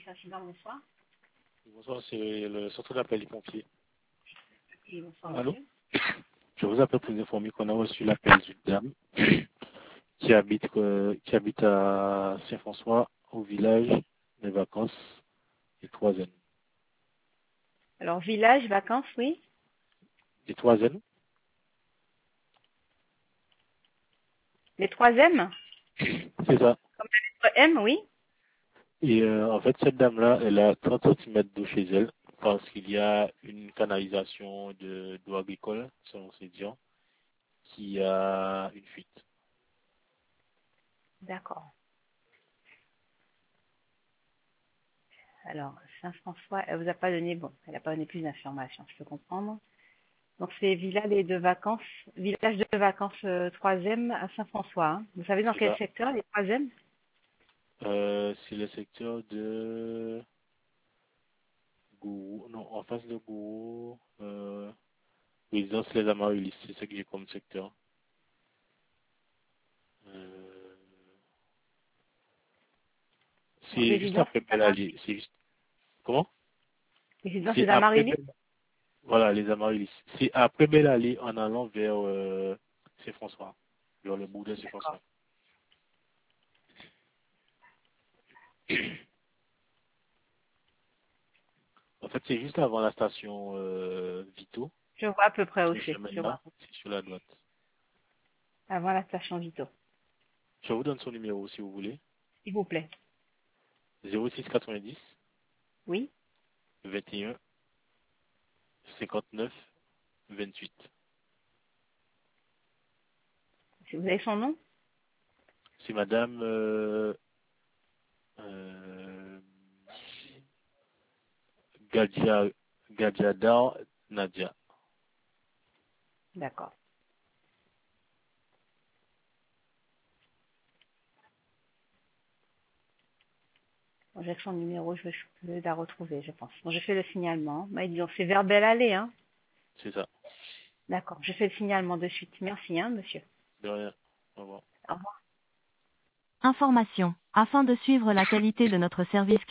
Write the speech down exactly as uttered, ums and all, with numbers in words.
Incident, bonsoir. Bonsoir, c'est le centre d'appel des pompiers. Et bonsoir, Allô? monsieur. Je vous appelle pour vous informer qu'on a reçu l'appel d'une dame qui habite, euh, qui habite à Saint-François, au village des vacances des Troisièmes. Alors, village, vacances, oui. Des Troisièmes? Les trois M. C'est ça. Comme la lettre M, oui. Et euh, en fait, cette dame-là, elle a trente centimètres d'eau chez elle parce qu'il y a une canalisation de d'eau agricole, selon ses dires, qui a une fuite. D'accord. Alors, Saint-François, elle vous a pas donné, bon, elle n'a pas donné plus d'informations, je peux comprendre. Donc, c'est village et de vacances, village de vacances euh, troisième à Saint-François, hein. Vous savez dans C'est quel ça. secteur, les troisièmes? Euh, c'est le secteur de Gourou, non, en face de Gourou, euh, résidence Les Amaryllis, c'est ce que j'ai comme secteur. Euh, c'est juste Résidence après des Belle Allée, Amaryllis. c'est juste, comment? Résidence C'est des après Amaryllis. Belle, voilà, Les Amaryllis. C'est après Belle Allée en allant vers, euh, Saint-François, vers le bout de D'accord. Saint-François. En fait, c'est juste avant la station, euh, Vito, Je vois à peu près où ce c'est. Je vois. chemin-là, c'est sur la droite. Avant la station Vito. Je vous donne son numéro si vous voulez. S'il vous plaît. zéro six quatre-vingt-dix, Oui. vingt et un, cinquante-neuf, vingt-huit. Si vous avez son nom? C'est madame, euh, euh, Gadia, Gadiada Nadia. D'accord. Bon, j'ai son numéro, je vais, je vais la retrouver, je pense. Bon, je fais le signalement. Bah, disons, c'est vers Belle Allée, hein. C'est ça. D'accord, je fais le signalement de suite. Merci, hein, monsieur. De rien. Au revoir. Au revoir. Information. Afin de suivre la qualité de notre service